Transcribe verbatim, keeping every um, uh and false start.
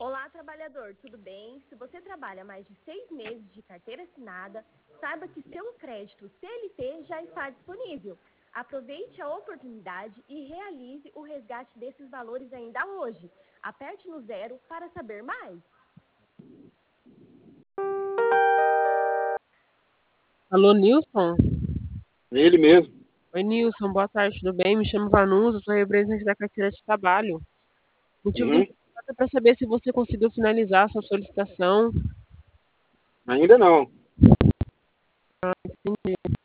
Olá, trabalhador, tudo bem? Se você trabalha mais de seis meses de carteira assinada, saiba que seu crédito C L T já está disponível. Aproveite a oportunidade e realize o resgate desses valores ainda hoje. Aperte no zero para saber mais. Alô, Nilson? Ele mesmo. Oi, Nilson, boa tarde, tudo bem? Me chamo Vanusa, sou representante da carteira de trabalho. O motivo do Uhum. é para saber se você conseguiu finalizar a sua solicitação. Ainda não. Entendi.